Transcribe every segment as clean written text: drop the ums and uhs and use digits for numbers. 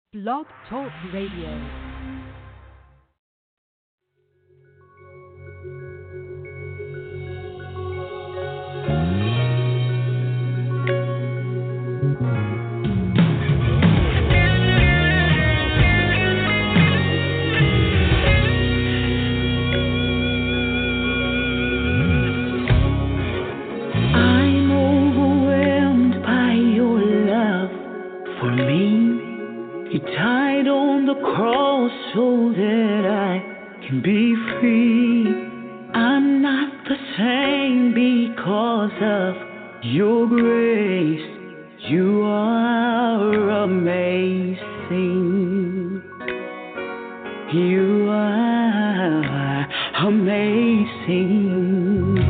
Blog Talk Radio. So that I can be free. I'm not the same because of your grace. You are amazing. You are amazing.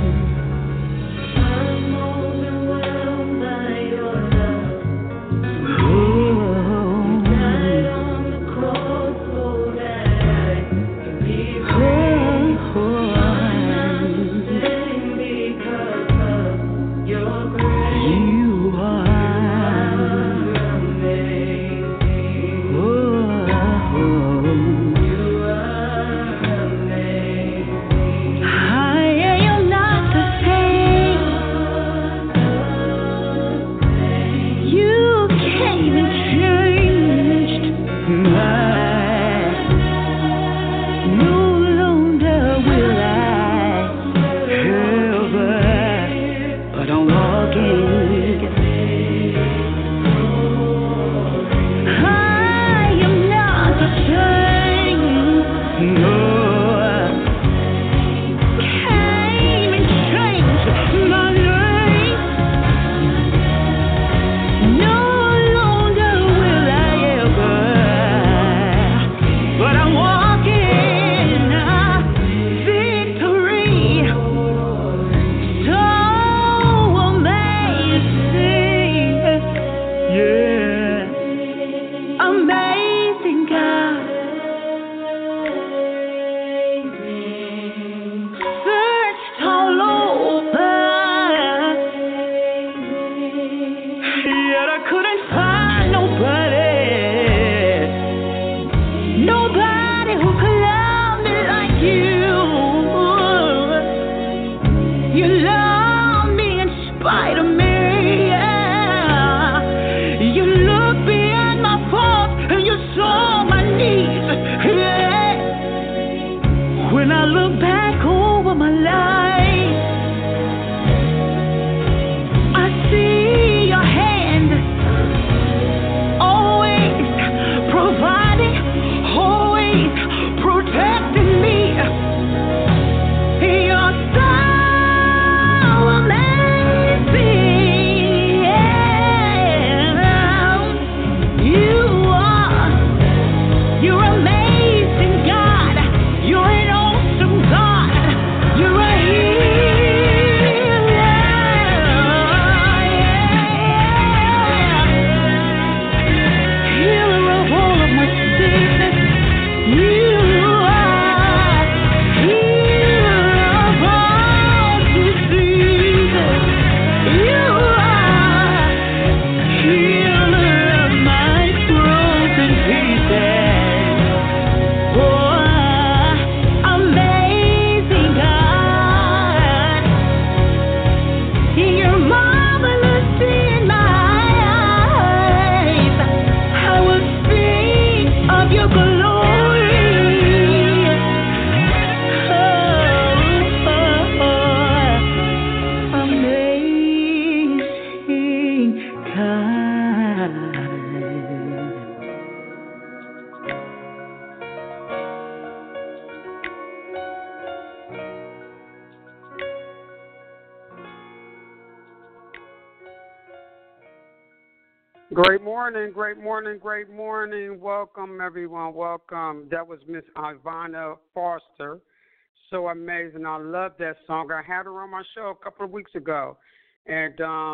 Great morning. Welcome, everyone. Welcome. That was Miss Ivana Foster. So amazing. I love that song. I had her on my show a couple of weeks ago, and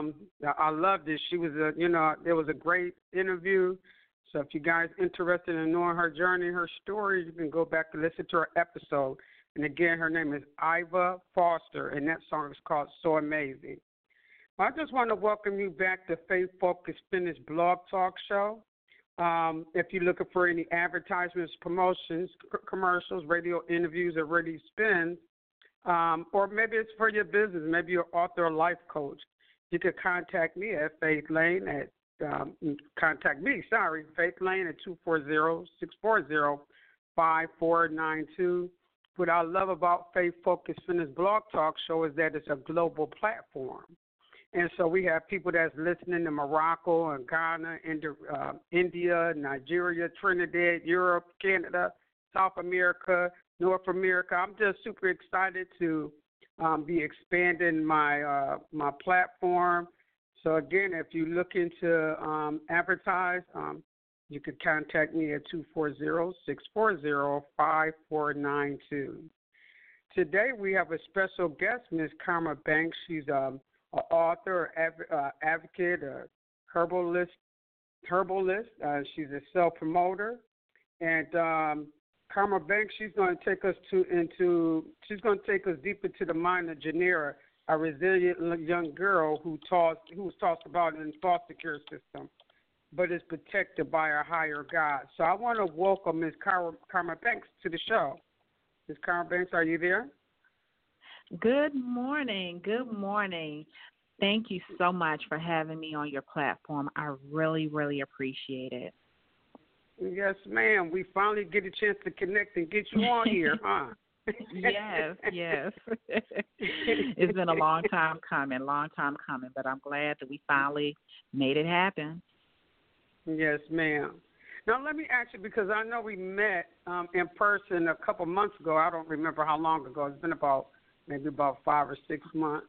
I loved it. She was it was a great interview. So if you guys are interested in knowing her journey, her story, you can go back and listen to her episode. And again, her name is Iva Foster, and that song is called So Amazing. I just want to welcome you back to Faith Focus Fitness Blog Talk Show. If you're looking for any advertisements, promotions, commercials, radio interviews, or radio spins, or maybe it's for your business, maybe you're an author or life coach, you can contact me at Faith Lane at Faith Lane at 240-640-5492. What I love about Faith Focus Fitness Blog Talk Show is that it's a global platform. And so we have people that's listening in Morocco and Ghana, India, Nigeria, Trinidad, Europe, Canada, South America, North America. I'm just super excited to be expanding my my platform. So again, if you're looking to advertise, you could contact me at 240-640-5492. Today we have a special guest, Ms. Karma Banks. She's an author, advocate, a herbalist. She's a self-promoter, and Karma Banks. She's going to take us deep into the mind of Janera, a resilient young girl who was tossed about in the foster care system, but is protected by a higher God. So I want to welcome Ms. Karma Banks to the show. Ms. Karma Banks, are you there? Good morning. Good morning. Thank you so much for having me on your platform. I really, really appreciate it. Yes, ma'am. We finally get a chance to connect and get you on here, huh? Yes. It's been a long time coming, but I'm glad that we finally made it happen. Yes, ma'am. Now, let me ask you, because I know we met in person a couple months ago. I don't remember how long ago. It's been maybe about 5 or 6 months.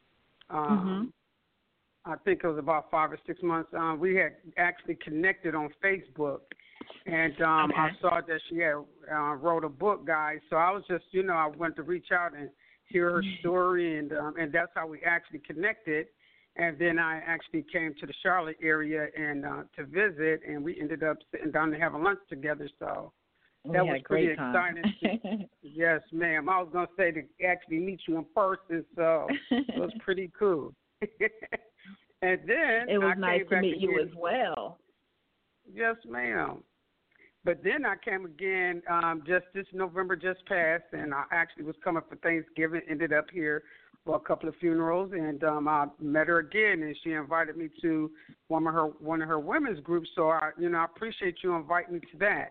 I think it was about 5 or 6 months. We had actually connected on Facebook, and I saw that she had wrote a book, guys. So I was just, I wanted to reach out and hear her story, and that's how we actually connected. And then I actually came to the Charlotte area and to visit, and we ended up sitting down and having lunch together. So that was pretty exciting. Yes, ma'am. I was going to say to actually meet you in person, so it was pretty cool. And then it was nice to meet you as well. Yes, ma'am. But then I came again just this November just passed, and I actually was coming for Thanksgiving, ended up here for a couple of funerals, and I met her again, and she invited me to one of her women's groups. So I appreciate you inviting me to that.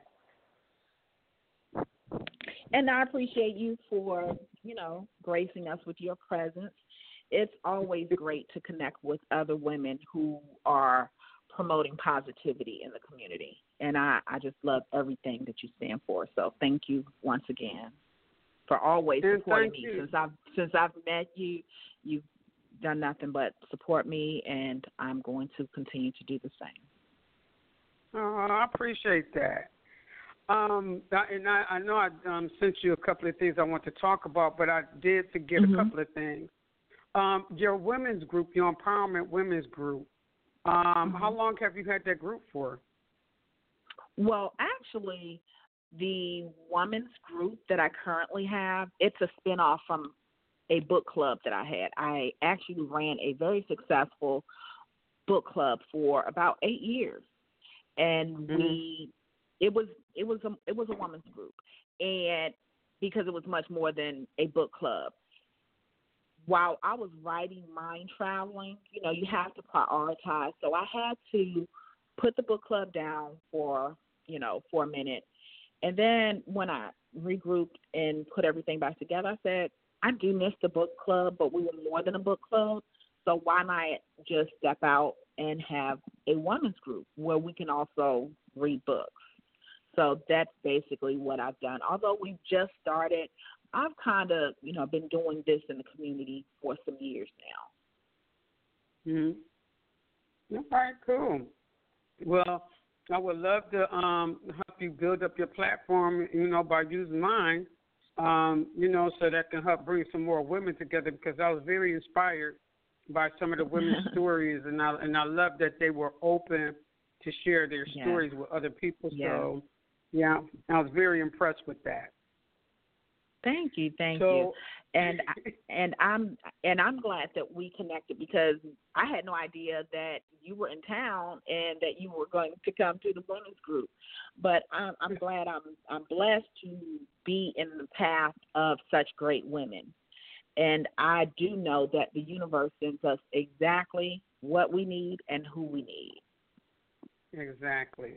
And I appreciate you for, gracing us with your presence. It's always great to connect with other women who are promoting positivity in the community. And I just love everything that you stand for. So thank you once again for always supporting me. Since I've met you, you've done nothing but support me, and I'm going to continue to do the same. Oh, I appreciate that. And I know I sent you a couple of things I want to talk about, but I did forget a couple of things. Your women's group, your Empowerment Women's Group, how long have you had that group for? Well, actually, the women's group that I currently have, it's a spinoff from a book club that I had. I actually ran a very successful book club for about 8 years, and it was a women's group, and because it was much more than a book club. While I was writing Mind Traveling, you have to prioritize. So I had to put the book club down for a minute. And then when I regrouped and put everything back together, I said, I do miss the book club, but we were more than a book club. So why not just step out and have a women's group where we can also read books? So that's basically what I've done. Although we've just started, I've kind of, been doing this in the community for some years now. All right, cool. Well, I would love to help you build up your platform, by using mine, so that can help bring some more women together, because I was very inspired by some of the women's stories, and I love that they were open to share their stories with other people. So, yeah, I was very impressed with that. Thank you, thank you. So, And I'm glad that we connected because I had no idea that you were in town and that you were going to come to the women's group. But I'm glad I'm blessed to be in the path of such great women. And I do know that the universe sends us exactly what we need and who we need. exactly.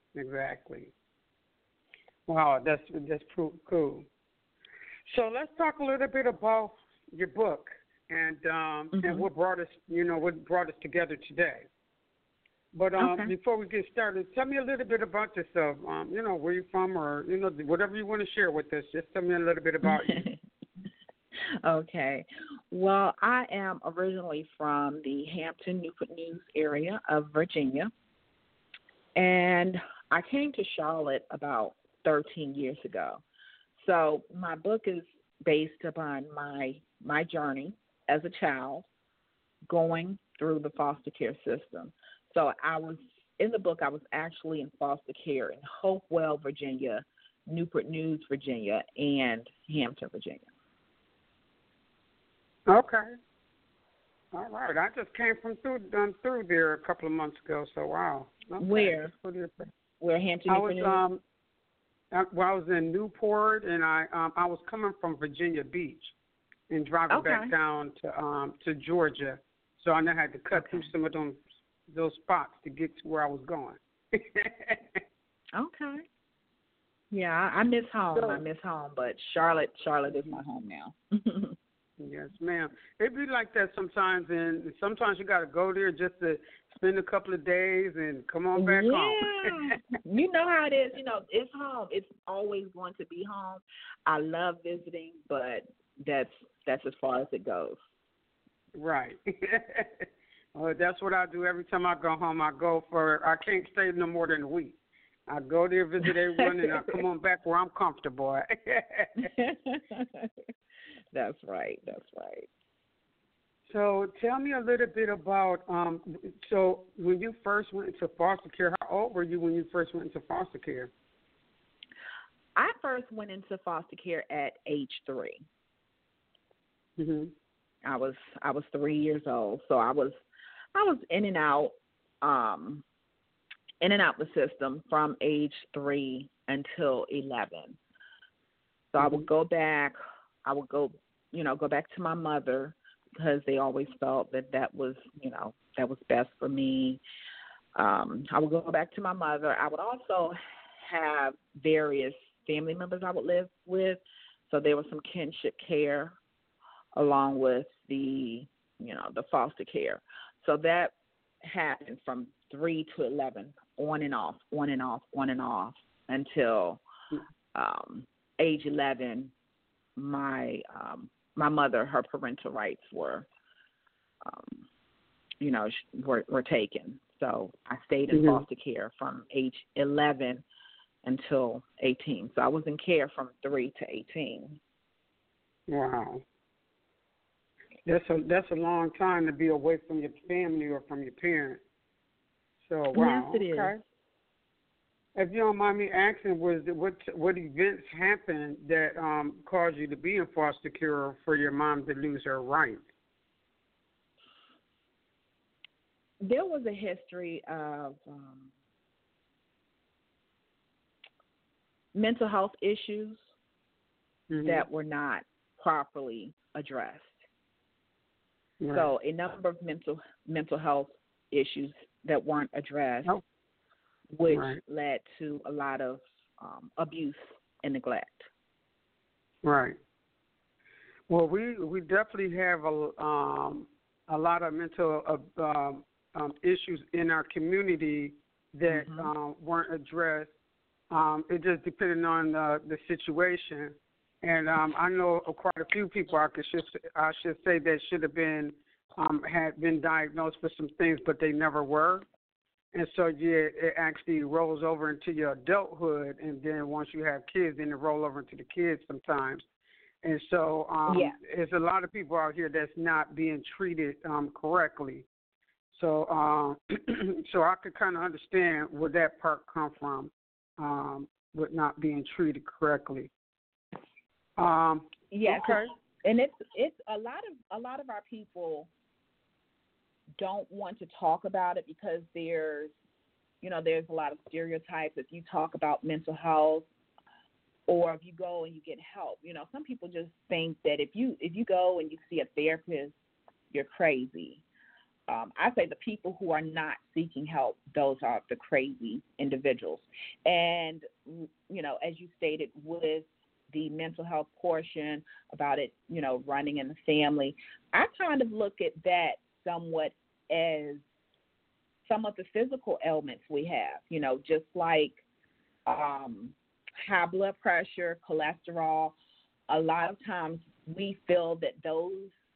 Wow, that's cool. So let's talk a little bit about your book and and what brought us together today. But before we get started, tell me a little bit about yourself. Where you're from, or whatever you want to share with us. Just tell me a little bit about you. Okay. Well, I am originally from the Hampton, Newport News area of Virginia, and I came to Charlotte about 13 years ago. So my book is based upon my journey as a child going through the foster care system. So in the book, I was actually in foster care in Hopewell, Virginia, Newport News, Virginia, and Hampton, Virginia. Okay. All right. I just came through there a couple of months ago. So wow. Okay. Where Hampton, Newport News? I was in Newport, and I was coming from Virginia Beach and driving back down to Georgia. So I had to cut through some of those spots to get to where I was going. Okay. Yeah, I miss home. But Charlotte is my home now. Yes, ma'am. It be like that sometimes, and sometimes you got to go there just to spend a couple of days and come on back home. You know how it is. It's home. It's always going to be home. I love visiting, but that's as far as it goes. Right. Well, that's what I do every time I go home. I can't stay no more than a week. I go there, visit everyone, and I come on back where I'm comfortable. That's right. So tell me a little bit about, so when you first went into foster care, how old were you when you first went into foster care? I first went into foster care at age 3. Mm-hmm. I was 3 years old, so I was in and out the system from age 3 until 11. So I would go back. I would go back to my mother because they always felt that was best for me. I would go back to my mother. I would also have various family members I would live with. So there was some kinship care along with the foster care. So that happened from 3 to 11, on and off, until age 11. My mother, her parental rights were taken. So I stayed in foster care from age 11 until 18. So I was in care from 3 to 18. Wow. That's a long time to be away from your family or from your parents. So wow. Yes, it okay. is. If you don't mind me asking, what events happened that caused you to be in foster care for your mom to lose her rights? There was a history of mental health issues that were not properly addressed. Right. So a number of mental health issues that weren't addressed, which led to a lot of abuse and neglect. Right. Well, we definitely have a lot of mental issues in our community that weren't addressed. It just depended on the situation. And I know quite a few people I should say that should have been had been diagnosed with some things, but they never were. And so it actually rolls over into your adulthood, and then once you have kids, then it rolls over into the kids sometimes. And so there's a lot of people out here that's not being treated correctly. So so I could kind of understand where that part come from, with not being treated correctly. Yes, okay. and it's a lot of our people don't want to talk about it because there's a lot of stereotypes. If you talk about mental health, or if you go and you get help, some people just think that if you go and you see a therapist, you're crazy. I say the people who are not seeking help, those are the crazy individuals. And as you stated with the mental health portion about it, running in the family, I kind of look at that somewhat as some of the physical ailments we have, just like high blood pressure, cholesterol. A lot of times we feel that those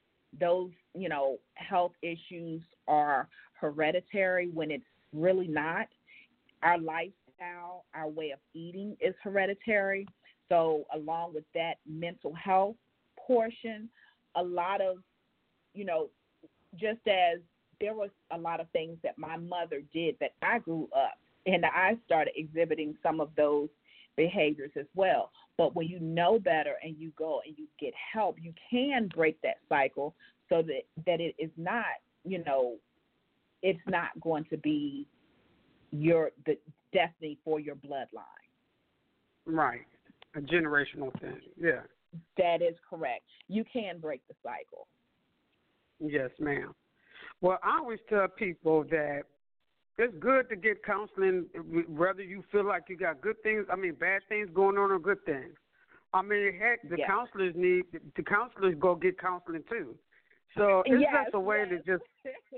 health issues are hereditary when it's really not. Our lifestyle, our way of eating is hereditary. So along with that mental health portion, a lot of, just as there was a lot of things that my mother did that I grew up and I started exhibiting some of those behaviors as well. But when you know better and you go and you get help, you can break that cycle so that it is not, it's not going to be the destiny for your bloodline. Right. A generational thing. Yeah. That is correct. You can break the cycle. Yes, ma'am. Well, I always tell people that it's good to get counseling, whether you feel like you got bad things going on or good things. Heck, the counselors go get counseling too. So it's just a way to just,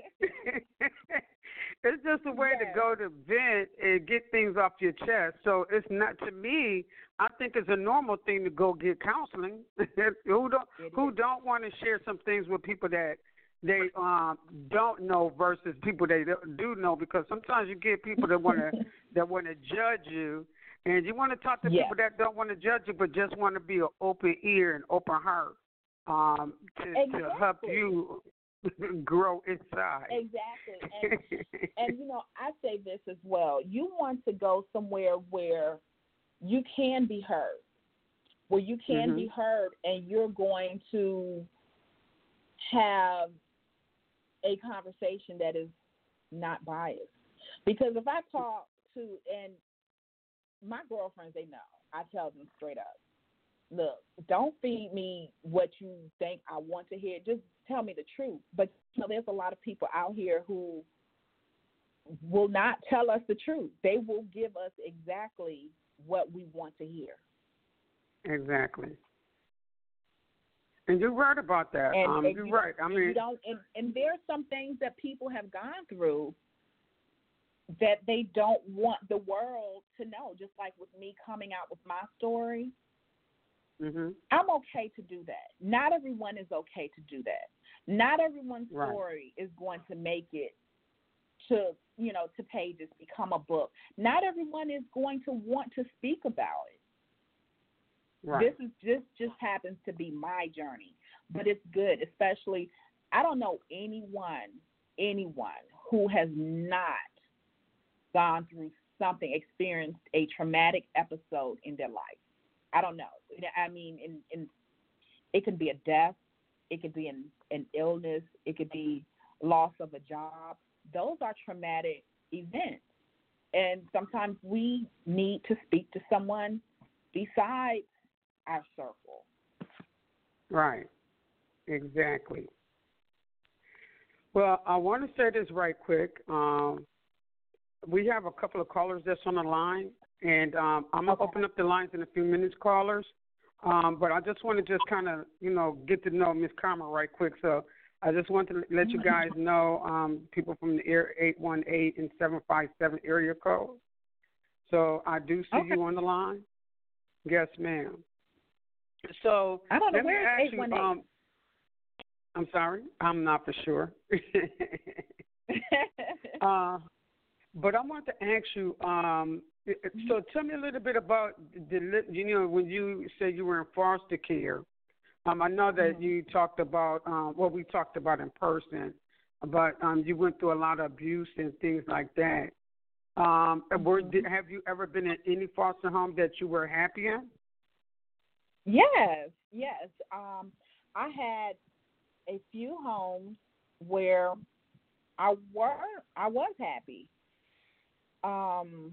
it's just a way to go to vent and get things off your chest. So it's not, to me, I think it's a normal thing to go get counseling. Who don't want to share some things with people that they don't know versus people they do know, because sometimes you get people that want to judge you, and you want to talk to people that don't want to judge you but just want to be an open ear and open heart to help you grow inside. Exactly. And I say this as well. You want to go somewhere where you can be heard, be heard, and you're going to have a conversation that is not biased. Because if I talk to, and my girlfriends, they know, I tell them straight up, look, don't feed me what you think I want to hear. Just tell me the truth. But there's a lot of people out here who will not tell us the truth. They will give us exactly what we want to hear. Exactly. And you're right about that. You're right. And there are some things that people have gone through that they don't want the world to know. Just like with me coming out with my story, I'm okay to do that. Not everyone is okay to do that. Not everyone's story is going to make it to pages, become a book. Not everyone is going to want to speak about it. Right. This just happens to be my journey, but it's good. Especially, I don't know anyone who has not gone through something, experienced a traumatic episode in their life. I don't know. It could be a death, it could be an illness, it could be loss of a job. Those are traumatic events, and sometimes we need to speak to someone besides our circle. Right. Exactly. Well, I want to say this right quick. We have a couple of callers that's on the line, and I'm going to open up the lines in a few minutes, callers. But I just want to just kind of, get to know Miss Karma right quick. So I just want to let you guys know, people from the 818 and 757 area code. So I do see you on the line. Yes, ma'am. So I don't know let me where ask is you. I'm sorry, I'm not for sure. But I want to ask you. So tell me a little bit about when you say you were in foster care. I know that you talked about what we talked about in person, but you went through a lot of abuse and things like that. Have you ever been in any foster home that you were happy in? Yes, yes. I had a few homes where I was happy. Um,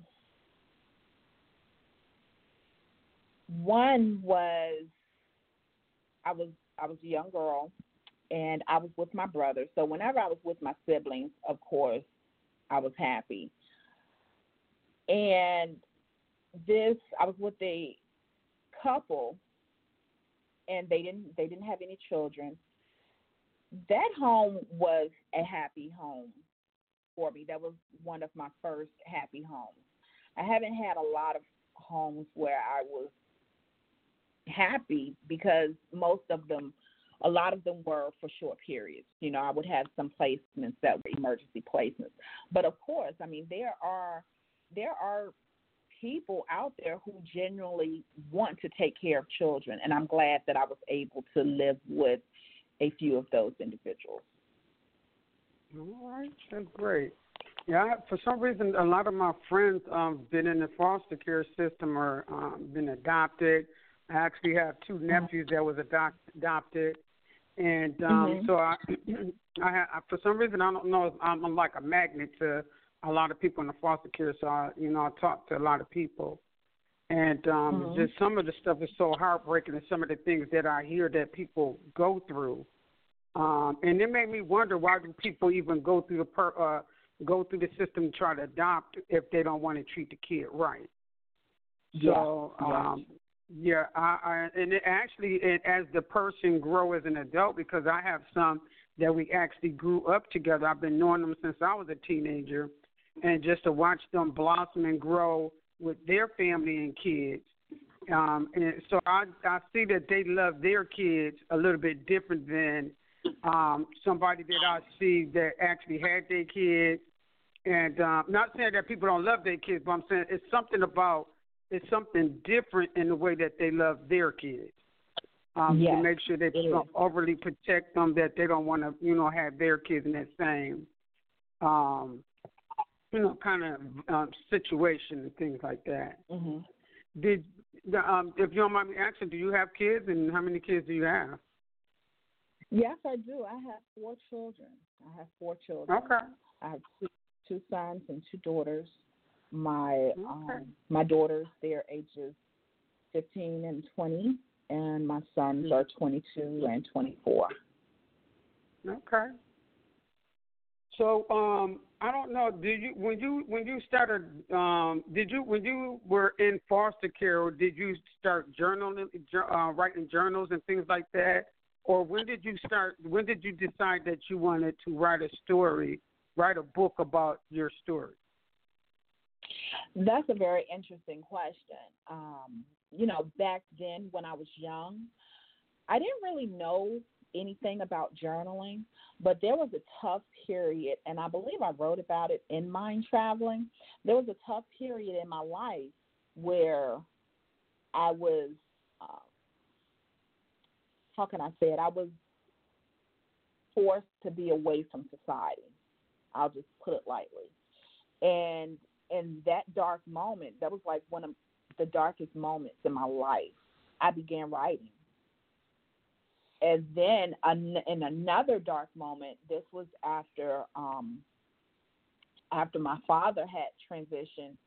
One was I was I was a young girl and I was with my brother. So whenever I was with my siblings, of course, I was happy. And this I was with a couple and they didn't have any children. That home was a happy home for me. That was one of my first happy homes. I haven't had a lot of homes where I was happy because a lot of them were for short periods. You know, I would have some placements that were emergency placements. But of course, I mean, there are people out there who genuinely want to take care of children, and I'm glad that I was able to live with a few of those individuals. All right, that's great. Yeah, for some reason, a lot of my friends been in the foster care system or been adopted. I actually have two nephews that was adopted, and Mhm. so for some reason, I don't know, if I'm like a magnet to a lot of people in the foster care. So I talk to a lot of people, and Mhm. just some of the stuff is so heartbreaking, and some of the things that I hear that people go through. And it made me wonder, why do people even go through the system to try to adopt if they don't want to treat the kid right? Yeah. So Yeah. yeah, and as the person grow as an adult, because I have some that we actually grew up together. I've been knowing them since I was a teenager, and just to watch them blossom and grow with their family and kids. And so I see that they love their kids a little bit different than somebody that I see that actually had their kids. And not saying that people don't love their kids, but I'm saying it's something different in the way that they love their kids. To Yes, make sure they it is. don't overly protect them, that they don't want to, have their kids in that same, um, kind of situation and things like that. Mhm. Did if you don't mind me asking, do you have kids, and how many kids do you have? Yes, I do. I have four children. I have four children. Okay. I have two sons and two daughters. My Okay. my daughters, their ages 15 and 20, and my sons are 22 and 24. Okay. So I don't know. Did you when you started? Did you when you were in foster care, or did you start journaling, writing journals and things like that, or when did you start? When did you decide that you wanted to write a story, write a book about your story? That's a very interesting question. Back then when I was young, I didn't really know anything about journaling, but there was a tough period, and I believe I wrote about it in Mind Traveling. There was a tough period in my life where I was, uh, how can I say it? I was forced to be away from society. I'll just put it lightly. And in that dark moment, that was like one of the darkest moments in my life. I began writing. And then in another dark moment, this was after my father had transitioned.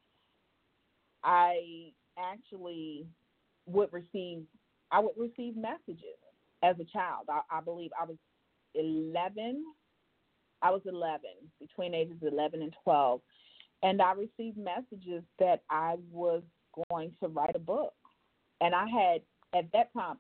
I actually would receive I would receive messages as a child. I believe I was 11. I was 11, between ages 11 and 12, and I received messages that I was going to write a book. And at that time,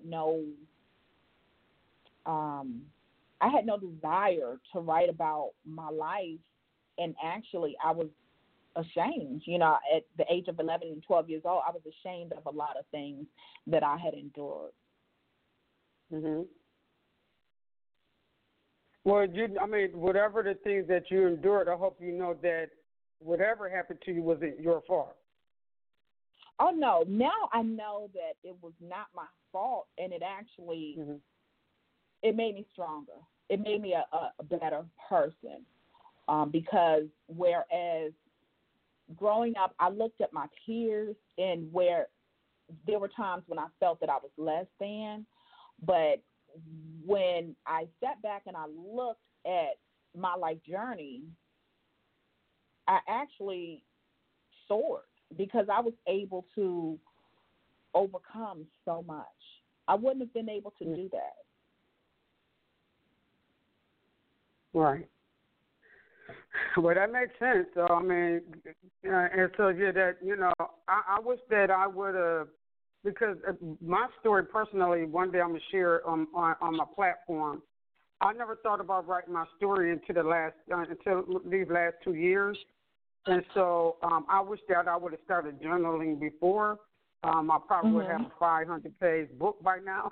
I had no desire to write about my life, and actually, I was ashamed. At the age of 11 and 12 years old, I was ashamed of a lot of things that I had endured. Mhm. Well, whatever the things that you endured, I hope you know that whatever happened to you wasn't your fault. Oh no! Now I know that it was not my fault, and it actually Mhm. it made me stronger. It made me a better person. Because whereas growing up, I looked at my peers and where there were times when I felt that I was less than, but when I sat back and I looked at my life journey, I actually soared because I was able to overcome so much. I wouldn't have been able to do that. Right. Well, that makes sense. So, I mean, and so, yeah, that, you know, I wish that I would have, because my story personally, one day I'm going to share on my platform. I never thought about writing my story until these last 2 years. And so I wish that I would have started journaling before. I probably would have a 500-page book by now.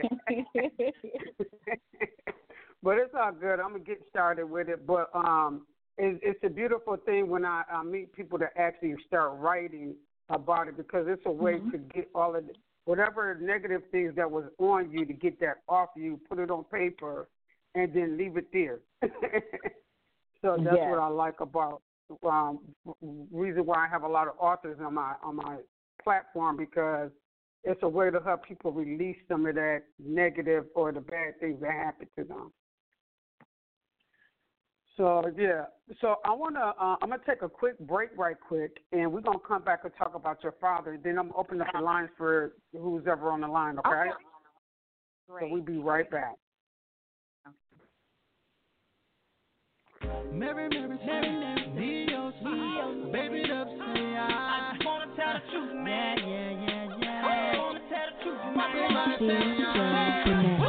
But it's all good. I'm going to get started with it. But it's a beautiful thing when I meet people that actually start writing about it, because it's a way to get all of whatever negative things that was on you, to get that off you, put it on paper, and then leave it there. So that's what I like about reason why I have a lot of authors on my platform, because it's a way to help people release some of that negative or the bad things that happen to them. So, yeah. So I'm gonna take a quick break right quick, and we're going to come back and talk about your father. Then I'm going to open up the lines for who's ever on the line, okay? Great. So we'll be right back. Mary, Neo, baby, up, say I just wanna tell the truth, man. Yeah. I wanna tell the truth, man.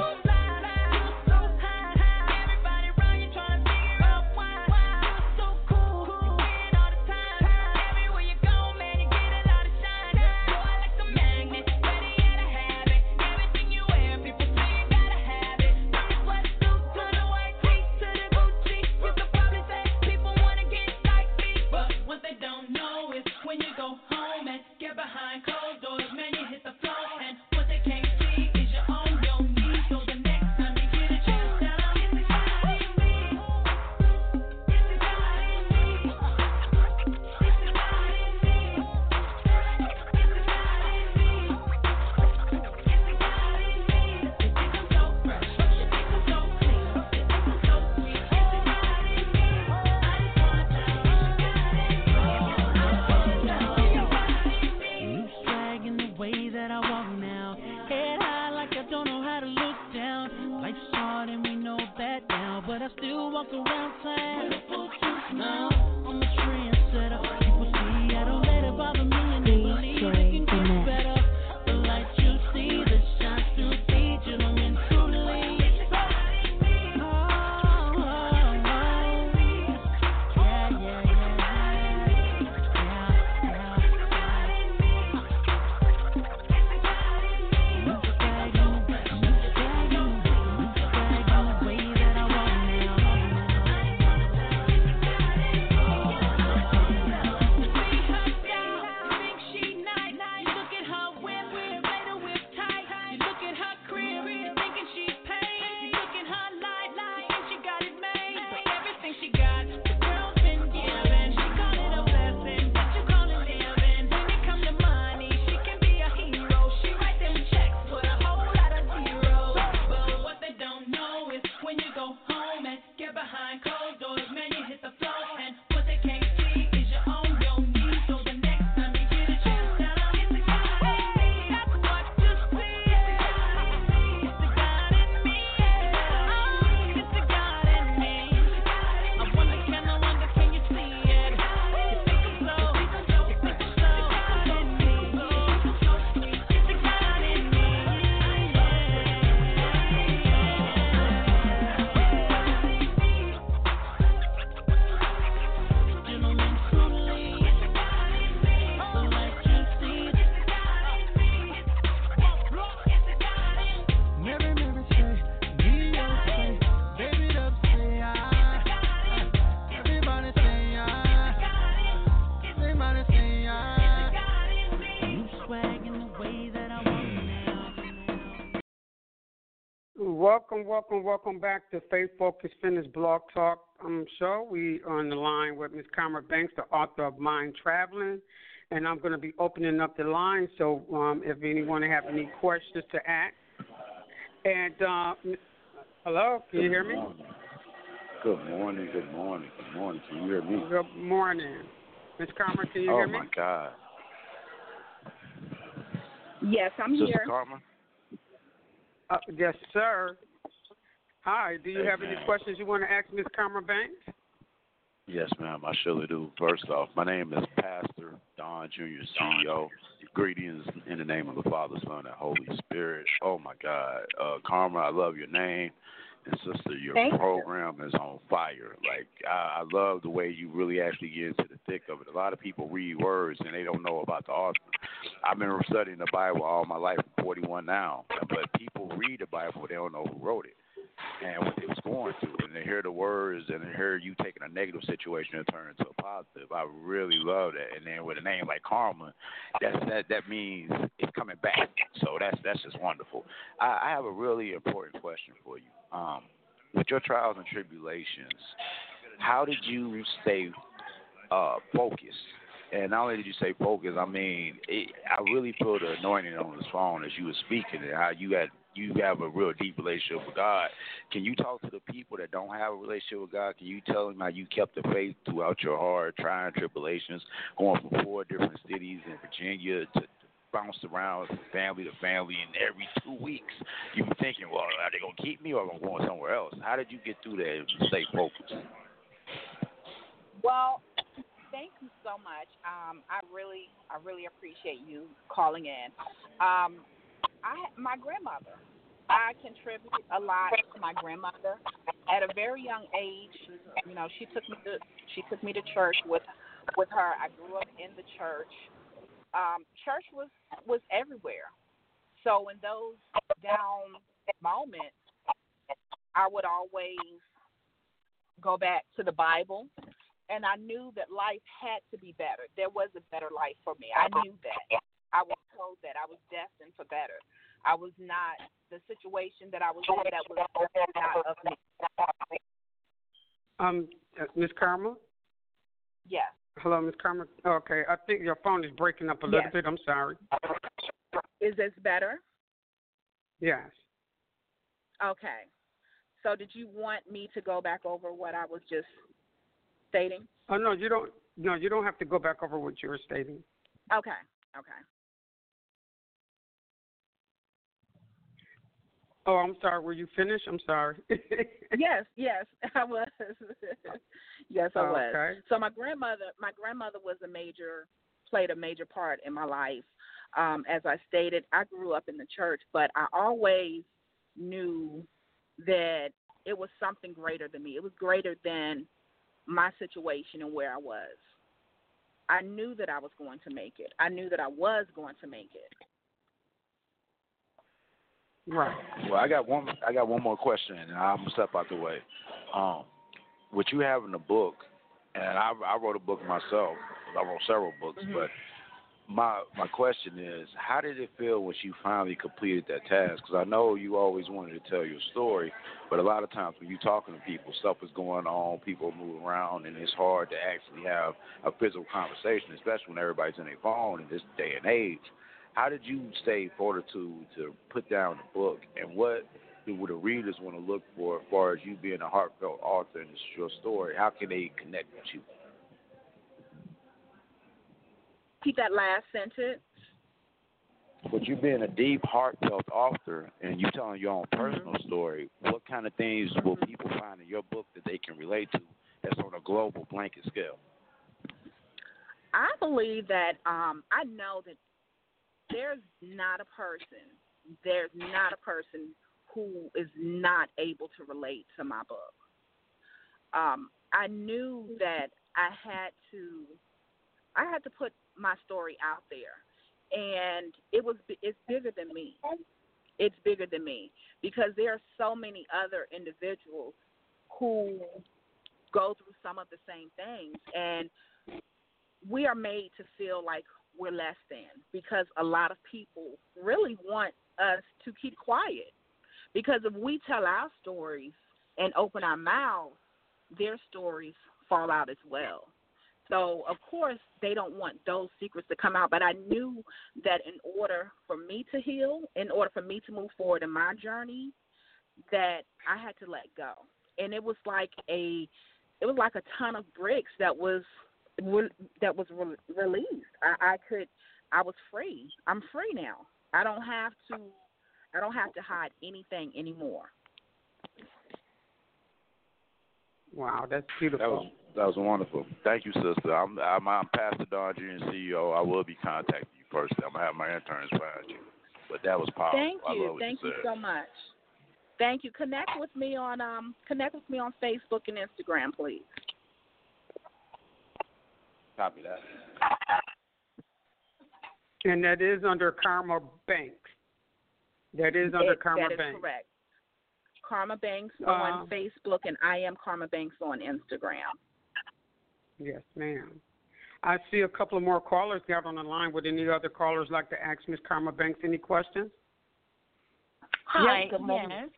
Welcome back to Faith Focus Fitness Blog Talk show. We are on the line with Ms. Kamra Banks, the author of Mind Traveling. and I'm going to be opening up the line. So if anyone have any questions to ask, and hello, can you hear me? Good morning. Good morning. Good morning. Can you hear me? Good morning, Miss Karma. Can you hear me? Oh my God. Yes, I'm Sister here. Karma? Yes, sir. Hi. Do you Hey, have any man. questions you want to ask Miss Karma Banks? Yes, ma'am. I surely do. First off, my name is Pastor Don Jr., CEO. Greetings in the name of the Father, Son, and Holy Spirit. Oh, my God. Karma, I love your name. And, sister, your Thank program is on fire. Like, I love the way you really actually get into the thick of it. A lot of people read words, and they don't know about the author. I've been studying the Bible all my life. I'm 41 now. But people read the Bible, they don't know who wrote it and what they was going through, and they hear the words and they hear you taking a negative situation and turn it into a positive. I really love that. And then with a name like Karma, that means it's coming back. So that's just wonderful. I have a really important question for you. With your trials and tribulations, how did you stay focused? And not only did you say focused, I mean, I really feel the anointing on this phone as you were speaking and how you have a real deep relationship with God. Can you talk to the people that don't have a relationship with God? Can you tell them how you kept the faith throughout your hard trying tribulations, going from 4 different cities in Virginia to bounce around from family to family, and every 2 weeks you be thinking, well, are they going to keep me or am I going somewhere else? How did you get through that and stay focused? Well, thank you so much. I really appreciate you calling in. My grandmother. I contributed a lot to my grandmother at a very young age. You know, she took me to church with her. I grew up in the church. Church was everywhere. So in those down moments, I would always go back to the Bible, and I knew that life had to be better. There was a better life for me. I knew that. I was told that I was destined for better. I was not the situation that I was in that was not of me. Miss Karma? Yes. Hello, Miss Karma. Okay, I think your phone is breaking up a little bit. I'm sorry. Is this better? Yes. Okay. So did you want me to go back over what I was just stating? Oh, no, you don't. No, you don't have to go back over what you were stating. Okay. Oh, I'm sorry. Were you finished? I'm sorry. Yes, I was. Yes, I was. Okay. So my grandmother played a major part in my life. As I stated, I grew up in the church, but I always knew that it was something greater than me. It was greater than my situation and where I was. I knew that I was going to make it. I knew that I was going to make it. Right. Well, I got one more question, and I'm gonna step out the way. What you have in the book, and I wrote a book myself. I wrote several books, but my question is, how did it feel when you finally completed that task? Because I know you always wanted to tell your story, but a lot of times when you're talking to people, stuff is going on, people are moving around, and it's hard to actually have a physical conversation, especially when everybody's in their phone in this day and age. How did you stay fortitude to put down the book, and what would the readers want to look for as far as you being a heartfelt author and it's your story? How can they connect with you? Keep that last sentence. With you being a deep, heartfelt author and you telling your own personal story, what kind of things will people find in your book that they can relate to that's on a global blanket scale? I believe that I know that there's not a person who is not able to relate to my book. I knew that I had to put my story out there, and it's bigger than me. It's bigger than me because there are so many other individuals who go through some of the same things, and we are made to feel like we're less than because a lot of people really want us to keep quiet. Because if we tell our stories and open our mouths, their stories fall out as well. So, of course, they don't want those secrets to come out. But I knew that in order for me to heal, in order for me to move forward in my journey, that I had to let go. And it was like a ton of bricks that was released. I was free. I'm free now. I don't have to hide anything anymore. Wow, that's beautiful. That was wonderful. Thank you, sister. I'm Pastor Don Jr., CEO. I will be contacting you first. I'm gonna have my interns find you. But that was powerful. Thank you. I love what Thank you said. so much. Thank you. Connect with me on Facebook and Instagram, please. Copy that. And that is under Karma Banks. That is under Karma Banks. That is correct. Karma Banks on Facebook, and I am Karma Banks on Instagram. Yes, ma'am. I see a couple of more callers got on the line. Would any other callers like to ask Ms. Karma Banks any questions? Hi, yes. Good morning. yes.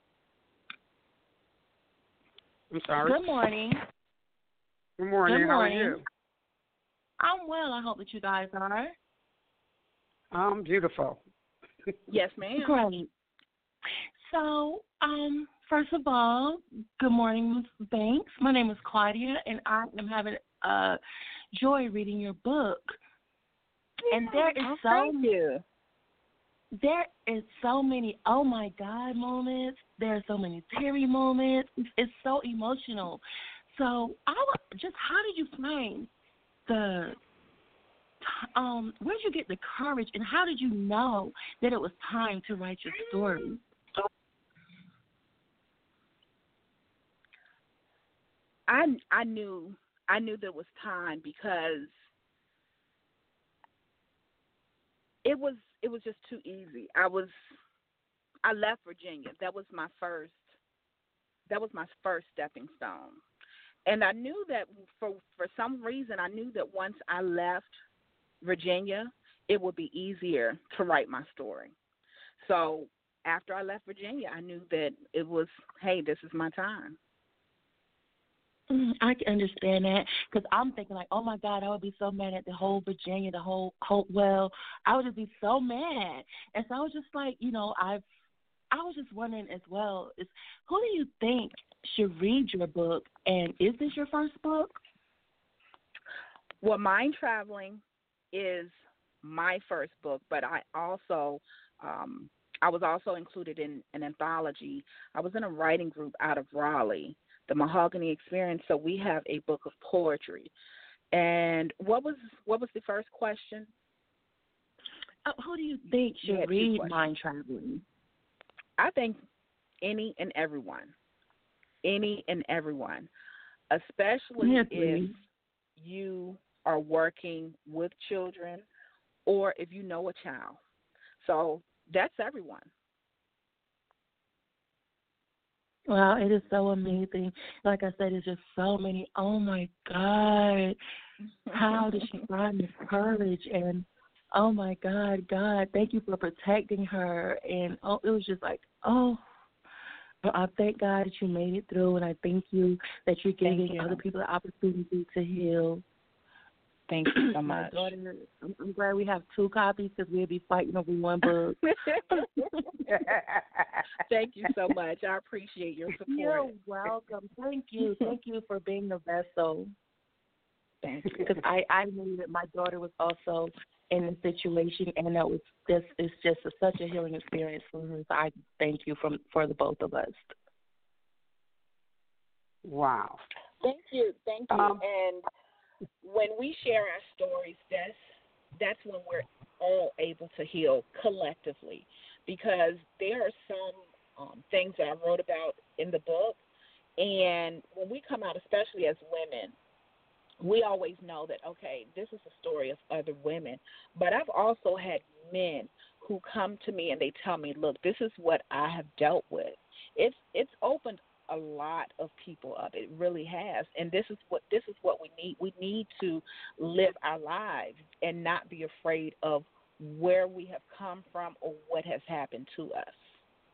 I'm sorry. Good morning. Good morning. Good morning. How are you? I'm well. I hope that you guys are. I'm beautiful. Yes, ma'am. Great. So, first of all, good morning, Ms. Banks. My name is Claudia, and I am having joy reading your book. And there is so many oh my God moments. There are so many teary moments. It's so emotional. So, how did you find where did you get the courage, and how did you know that it was time to write your story? I knew that it was time because it was just too easy. I left Virginia. That was my first stepping stone. And I knew that for some reason, I knew that once I left Virginia, it would be easier to write my story. So after I left Virginia, I knew that it was, hey, this is my time. I can understand that because I'm thinking like, oh my God, I would be so mad at the whole Virginia, the whole Hopewell. I would just be so mad. And so I was just like, I was just wondering as well, who do you think should read your book, and is this your first book? Well, Mind Traveling is my first book, but I also I was also included in an anthology. I was in a writing group out of Raleigh, the Mahogany Experience. So we have a book of poetry. And what was the first question? Who do you think should read Mind Traveling? I think any and everyone, especially if you are working with children or if you know a child. So that's everyone. Wow, it is so amazing. Like I said, it's just so many. Oh, my God. How did she find the courage? And, oh, my God, thank you for protecting her. And, it was just like, I thank God that you made it through, and I thank you that you're giving other people the opportunity to heal. Thank you so much. Daughter, I'm glad we have two copies because we'll be fighting over one book. Thank you so much. I appreciate your support. You're welcome. Thank you. Thank you for being the vessel. Thank you. Because I knew that my daughter was also in a situation, and that was it's just such a healing experience for her. So I thank you for the both of us. Wow. Thank you. And when we share our stories, that's when we're all able to heal collectively, because there are some things that I wrote about in the book, and when we come out, especially as women, we always know that, okay, this is a story of other women, but I've also had men who come to me and they tell me, look, this is what I have dealt with. It's opened a lot of people up. It really has. And this is what we need. We need to live our lives and not be afraid of where we have come from or what has happened to us.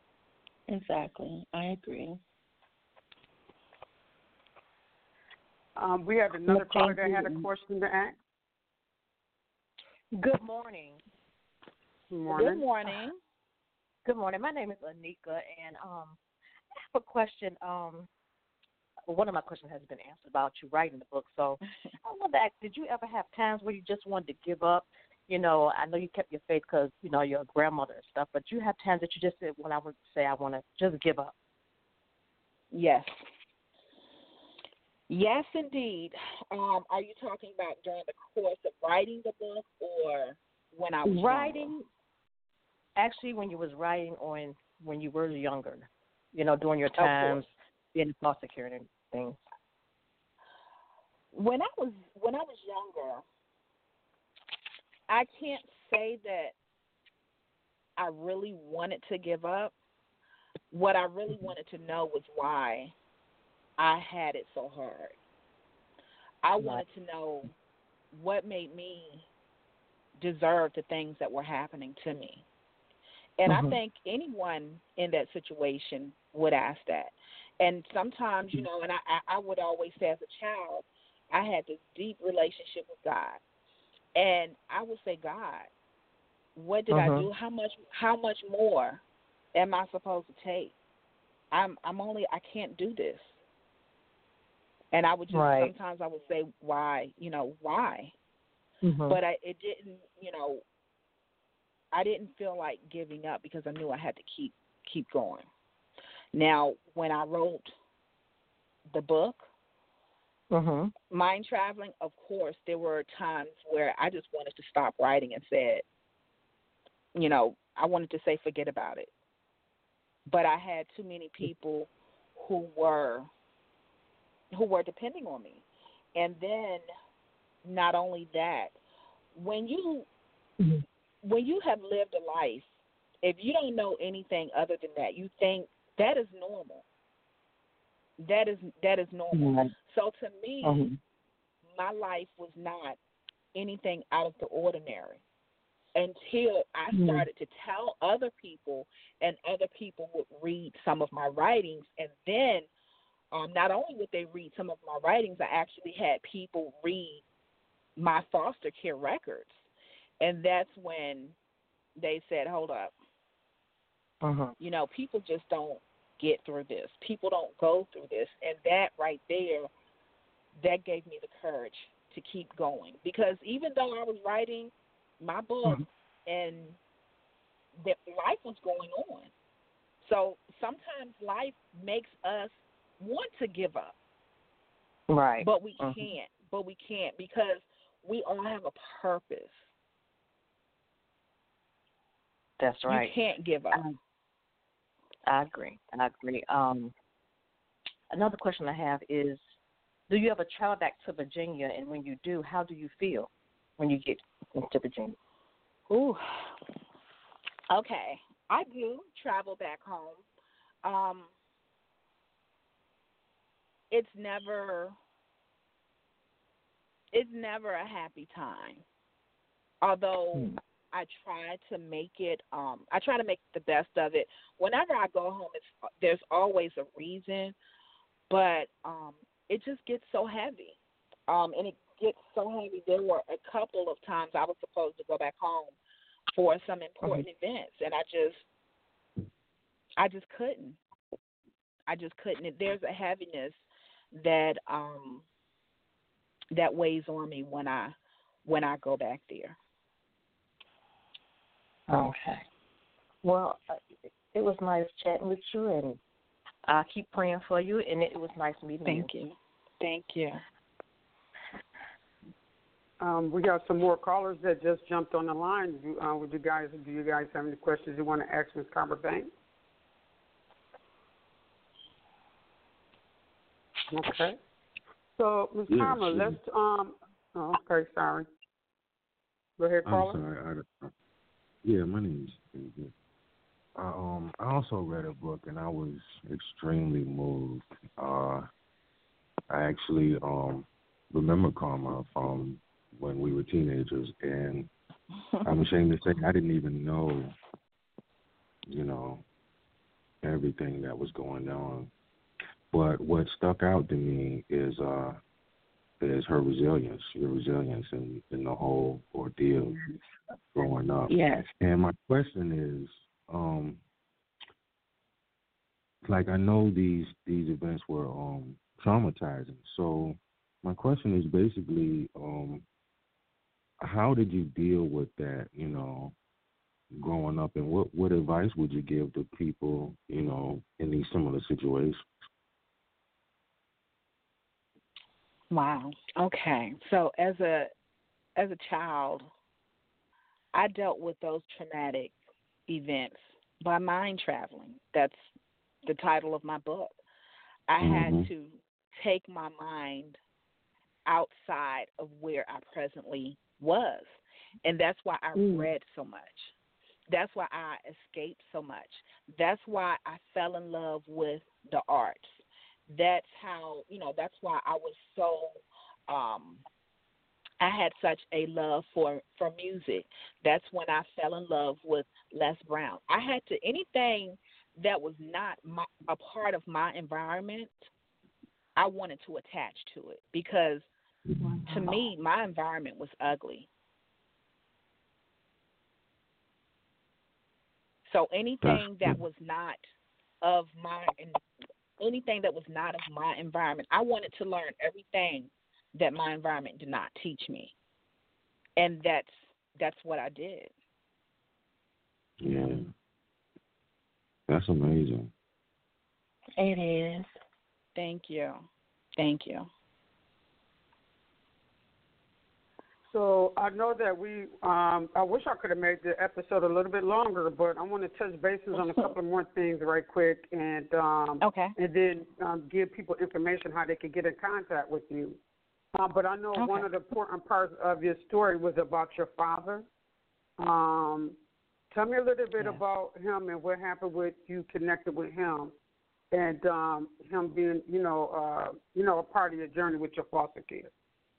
Exactly. I agree. We have another caller that had a question to ask. Good morning. Good morning. Good morning. Good morning. My name is Anika, and I have a question. One of my questions has been answered about you writing the book. So I wanted to ask, did you ever have times where you just wanted to give up? You know, I know you kept your faith because, you know, you're a grandmother and stuff, but you have times that you just said, when I would say I want to just give up. Yes. Yes, indeed. Are you talking about during the course of writing the book or when I was writing? younger? Actually, when you was writing or when you were younger, you know, during your times in foster care and things. When I was younger, I can't say that I really wanted to give up. What I really wanted to know was why I had it so hard. I wanted to know what made me deserve the things that were happening to me. And I think anyone in that situation would ask that. And sometimes, you know, and I would always say as a child, I had this deep relationship with God. And I would say, God, what did I do? How much more am I supposed to take? I can't do this. And I would just sometimes I would say, why? You know, why? But it didn't, you know, I didn't feel like giving up because I knew I had to keep going. Now, when I wrote the book, Mind Traveling, of course, there were times where I just wanted to stop writing and said, you know, I wanted to say forget about it. But I had too many people who were depending on me. And then not only that, when you have lived a life, if you don't know anything other than that, you think that is normal. That is normal. So to me, my life was not anything out of the ordinary until I started to tell other people, and other people would read some of my writings. And then not only would they read some of my writings, I actually had people read my foster care records. And that's when they said, hold up. You know, people just don't get through this. People don't go through this. And that right there, that gave me the courage to keep going. Because even though I was writing my book and life was going on. So sometimes life makes us want to give up. Right. But we can't. But we can't because we all have a purpose. That's right. You can't give up. I agree. Another question I have is, do you ever travel back to Virginia? And when you do, how do you feel when you get into Virginia? Ooh. Okay. I do travel back home. It's never a happy time. Although I try to make it the best of it. Whenever I go home, there's always a reason, but it just gets so heavy. And it gets so heavy. There were a couple of times I was supposed to go back home for some important events, and I just couldn't. There's a heaviness that that weighs on me when I go back there. Okay. Well, it was nice chatting with you, and I keep praying for you, and it was nice meeting you. Thank you. We got some more callers that just jumped on the line. Do you guys have any questions you want to ask Ms. Carver Banks? Okay. So, Ms. Carver, let's okay, sorry. Go ahead, caller. I'm sorry. Yeah, my name is David. I also read a book and I was extremely moved. I actually remember Karma from when we were teenagers, and I'm ashamed to say I didn't even know, you know, everything that was going on. But what stuck out to me is is her resilience, your resilience in the whole ordeal growing up. Yes. And my question is, like I know these events were traumatizing. So my question is basically, how did you deal with that, growing up, and what advice would you give to people, in these similar situations? Wow. Okay. So as a child, I dealt with those traumatic events by mind traveling. That's the title of my book. I had to take my mind outside of where I presently was. And that's why I read so much. That's why I escaped so much. That's why I fell in love with the arts. That's how, that's why I was so, I had such a love for music. That's when I fell in love with Les Brown. I had to, anything that was not a part of my environment, I wanted to attach to it because to me, my environment was ugly. So anything that was not of my environment, I wanted to learn everything that my environment did not teach me, and that's what I did. Yeah, that's amazing. It is. Thank you. So I know that I wish I could have made the episode a little bit longer, but I want to touch bases on a couple more things right quick, and and then give people information how they can get in contact with you. But I know one of the important parts of your story was about your father. Tell me a little bit about him and what happened with you connected with him, and him being, a part of your journey with your foster care.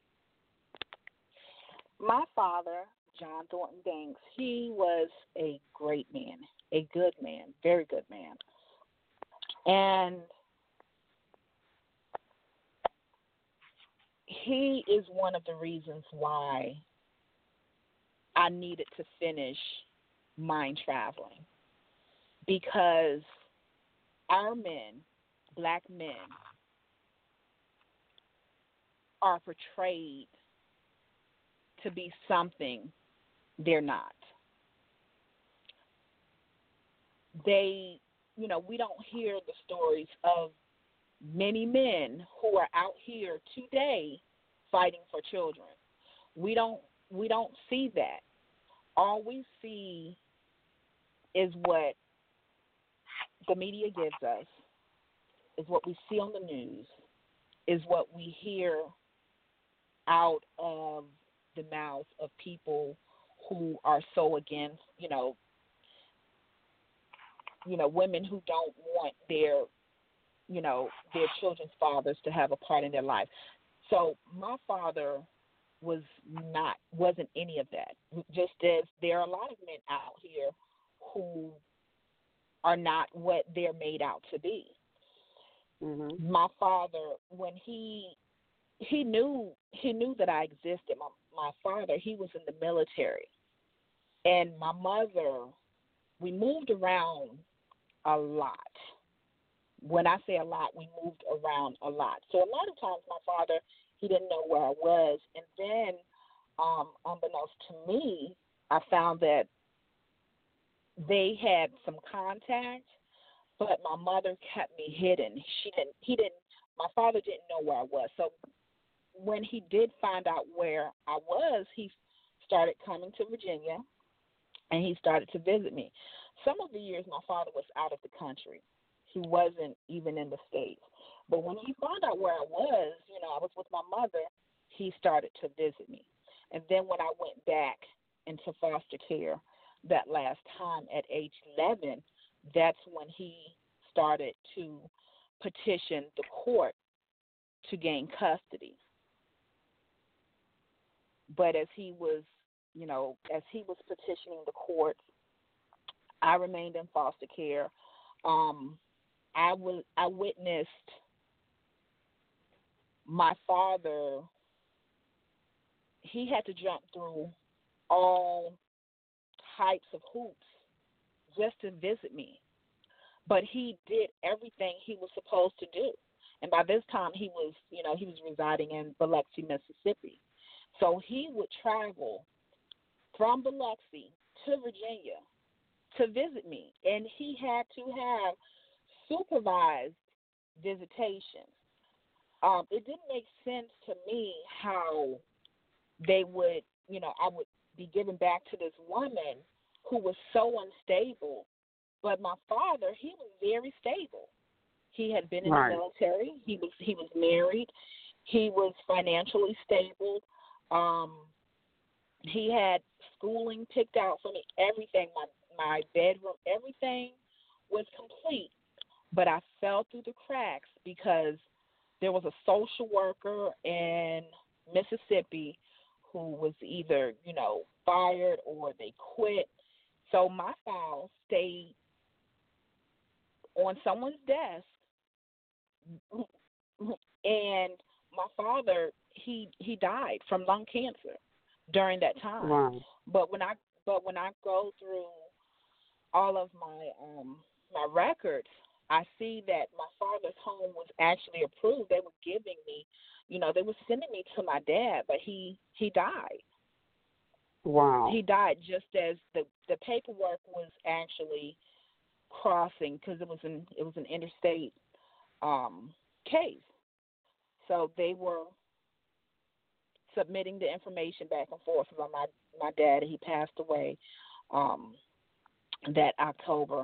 My father, John Thornton Banks, he was a great man, a good man, very good man. And he is one of the reasons why I needed to finish mind traveling, because our men, black men, are portrayed to be something they're not. We don't hear the stories of many men who are out here today fighting for children. We don't see that. All we see is what the media gives us, is what we see on the news, is what we hear out of the mouths of people who are so against, women who don't want their children's fathers to have a part in their life. So my father wasn't any of that. Just as there are a lot of men out here who are not what they're made out to be. Mm-hmm. My father, when he knew that I existed. My father, he was in the military, and my mother, we moved around a lot. When I say a lot, we moved around a lot. So a lot of times my father, he didn't know where I was, and then unbeknownst to me, I found that they had some contact, but my mother kept me hidden. My father didn't know where I was. So when he did find out where I was, he started coming to Virginia, and he started to visit me. Some of the years my father was out of the country. He wasn't even in the States. But when he found out where I was with my mother, he started to visit me. And then when I went back into foster care that last time at age 11, that's when he started to petition the court to gain custody. But as he was petitioning the court, I remained in foster care. I witnessed my father he had to jump through all types of hoops just to visit me. But he did everything he was supposed to do. And by this time he was residing in Biloxi, Mississippi. So he would travel from Biloxi to Virginia to visit me. And he had to have supervised visitations. It didn't make sense to me how they would, I would be given back to this woman who was so unstable. But my father, he was very stable. He had been in the military. He was married. He was financially stable. He had schooling picked out for me. Everything, my bedroom, everything was complete. But I fell through the cracks because there was a social worker in Mississippi who was either, fired or they quit. So my file stayed on someone's desk, and my father, he died from lung cancer during that time. Wow. But when I go through all of my records, I see that my father's home was actually approved. They were giving me, they were sending me to my dad, but he died. Wow. He died just as the paperwork was actually crossing, because it was an interstate case. So they were submitting the information back and forth about my dad. He passed away that October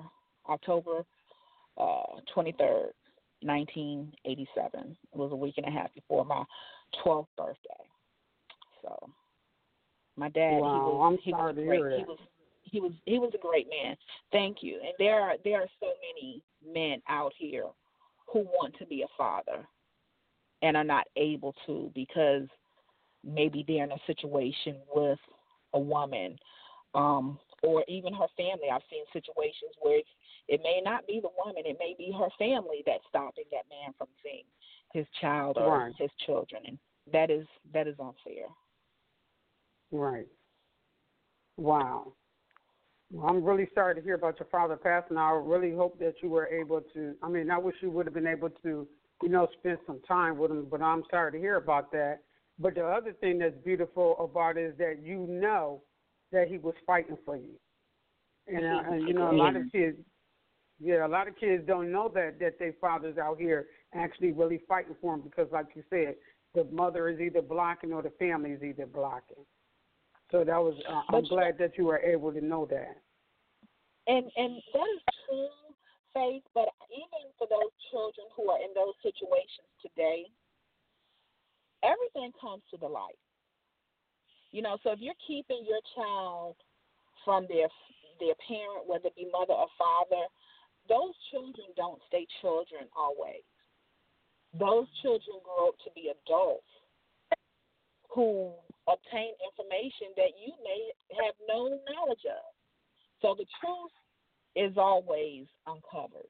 23rd, 1987. It was a week and a half before my 12th birthday. So my dad, wow. he was great. He was a great man. Thank you. And there are so many men out here who want to be a father and are not able to because maybe they're in a situation with a woman or even her family. I've seen situations where it may not be the woman, it may be her family that's stopping that man from seeing his child or his children, and that is unfair. Right. Wow. Well, I'm really sorry to hear about your father passing. I really hope that you were able to, I wish you would have been able to, spend some time with him, but I'm sorry to hear about that. But the other thing that's beautiful about it is that you know that he was fighting for you. And a lot of kids, a lot of kids don't know that their fathers out here actually really fighting for them because, like you said, the mother is either blocking or the family is either blocking. So that was. I'm glad that you were able to know that. And that is true, Faith. But even for those children who are in those situations today, everything comes to the light. So if you're keeping your child from their parent, whether it be mother or father, those children don't stay children always. Those children grow up to be adults who obtain information that you may have no knowledge of. So the truth is always uncovered.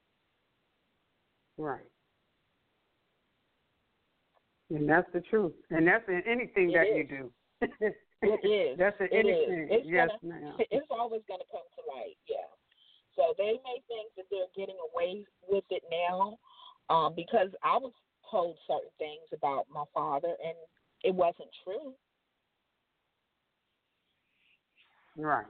Right. And that's the truth. And that's in anything that you do. It is. That's in anything. Yes, ma'am. It's always going to come to light, yeah. So they may think that they're getting away with it now because I was told certain things about my father, and it wasn't true. Right.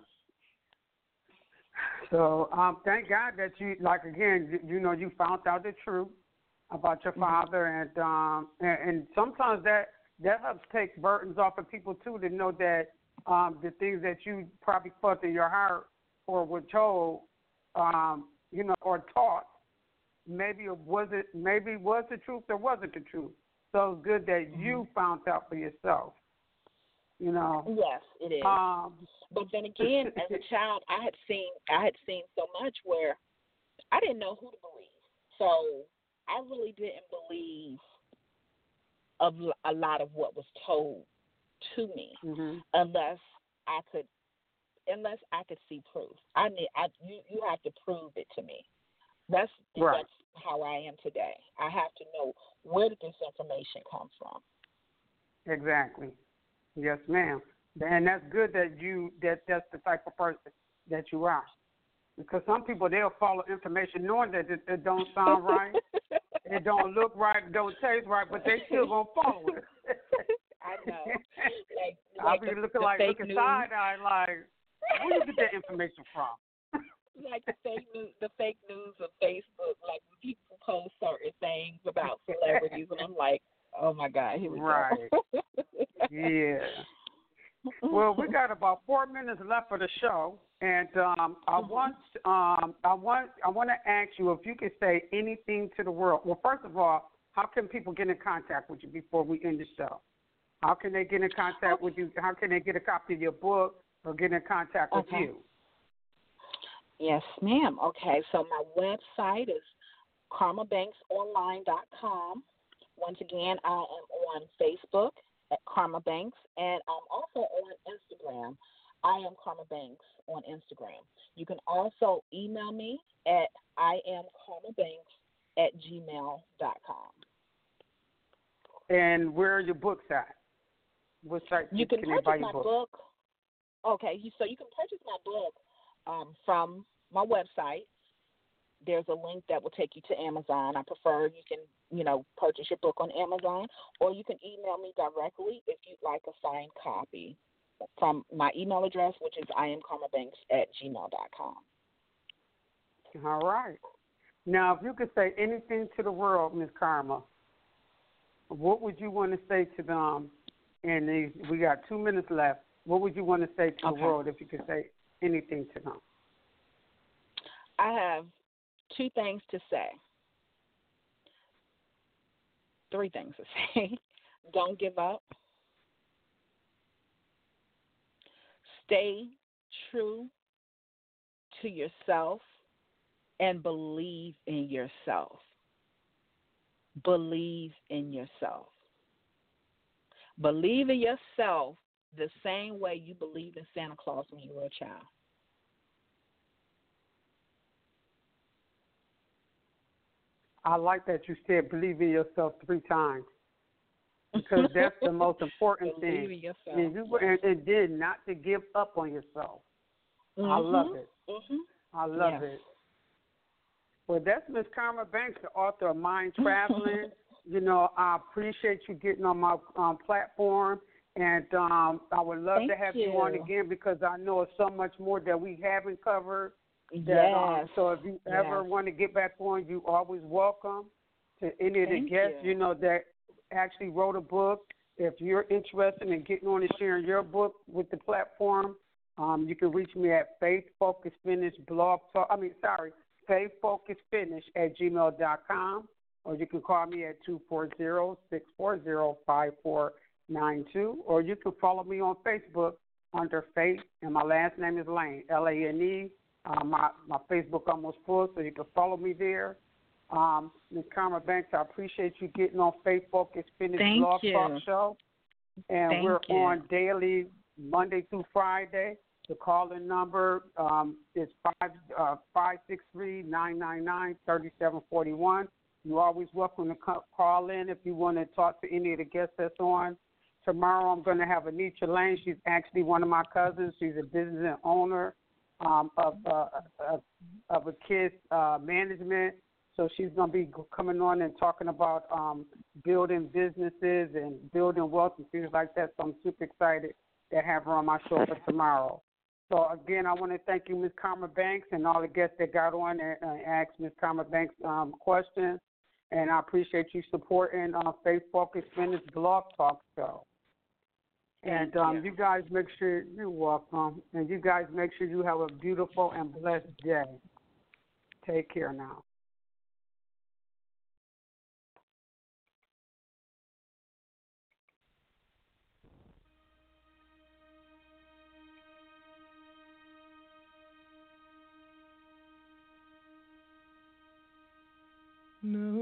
So thank God that you, you found out the truth about your father, and sometimes that helps take burdens off of people too, to know that the things that you probably felt in your heart or were told, or taught, maybe it was the truth or wasn't the truth. So it's good that you found out for yourself. Yes, it is. But then again, as a child, I had seen so much where I didn't know who to believe. So I really didn't believe of a lot of what was told to me, unless I could see proof. You have to prove it to me. That's how I am today. I have to know, where did this information come from? Exactly. Yes, ma'am. And that's good that that's the type of person that you are. Because some people, they'll follow information knowing that it don't sound right, it don't look right, it don't taste right, but they still going to follow it. I know. I'll be looking side eye like, where you get that information from? Like the fake news of Facebook, like when people post certain things about celebrities, and I'm like, oh my God, here we go. Yeah. Well, we got about 4 minutes left for the show, and I want to ask you if you could say anything to the world. Well, first of all, how can people get in contact with you before we end the show? How can they get in contact with you? How can they get a copy of your book or get in contact with you? Yes, ma'am. Okay, so my website is karmabanksonline.com. Once again, I am on Facebook at Karma Banks, and I'm also on Instagram. I am Karma Banks on Instagram. You can also email me at iamkarmabanks@gmail.com. And where are your books at? What site you can purchase buy my your book? Okay, so you can purchase my book from my website. There's a link that will take you to Amazon. I prefer you can, purchase your book on Amazon, or you can email me directly if you'd like a signed copy from my email address, which is iamkarmabanks@gmail.com. All right. Now, if you could say anything to the world, Ms. Karma, what would you want to say to them? And we got 2 minutes left. What would you want to say to the world if you could say anything to them? I have 2 things to say. 3 things to say. Don't give up. Stay true to yourself and believe in yourself. Believe in yourself. Believe in yourself the same way you believed in Santa Claus when you were a child. I like that you said believe in yourself 3 times, because that's the most important thing. Believe in yourself. And then not to give up on yourself. Mm-hmm. I love it. Mm-hmm. I love it. Well, that's Ms. Karma Banks, the author of Mind Traveling. I appreciate you getting on my platform, and I would love to have you on again, because I know it's so much more that we haven't covered. So if you ever want to get back on, you always welcome to any of the guests, that actually wrote a book. If you're interested in getting on and sharing your book with the platform, you can reach me at faithfocusfitness@gmail.com, or you can call me at 240-640-5492, or you can follow me on Facebook under Faith, and my last name is Lane, Lane. My Facebook almost full, so you can follow me there. Ms. Karma Banks, I appreciate you getting on Faith Focus Fitness Blog Talk Show. And we're on daily, Monday through Friday. The call-in number is 563-999-3741. You're always welcome to call in if you want to talk to any of the guests that's on. Tomorrow I'm going to have Anitra Lane. She's actually one of my cousins. She's a business owner of a kid's management. So she's going to be coming on and talking about building businesses and building wealth and things like that. So I'm super excited to have her on my show for tomorrow. So, again, I want to thank you, Ms. Karma Banks, and all the guests that got on and asked Ms. Karma Banks questions. And I appreciate you supporting Faith Focus Fitness Blog Talk Show. And you guys make sure you're welcome. And you guys make sure you have a beautiful and blessed day. Take care now. No.